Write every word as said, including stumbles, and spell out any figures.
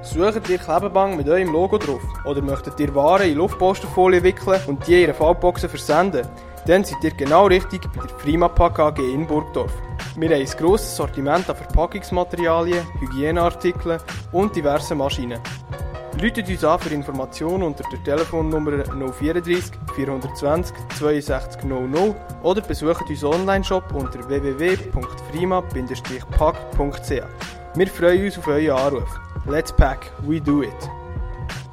Sucht ihr Klebeband mit eurem Logo drauf? Oder möchtet ihr Waren in Luftposterfolie wickeln und die in Faltboxen versenden? Dann seid ihr genau richtig bei der Frimapack A G in Burgdorf. Wir haben ein grosses Sortiment an Verpackungsmaterialien, Hygieneartikeln und diversen Maschinen. Ruft uns an für Informationen unter der Telefonnummer null vierunddreißig vierhundertzwanzig zweiundsechzig null null oder besucht uns Online-Shop unter w w w punkt frima Bindestrich pack punkt c h. Wir freuen uns auf euren Anruf. Let's pack, we do it!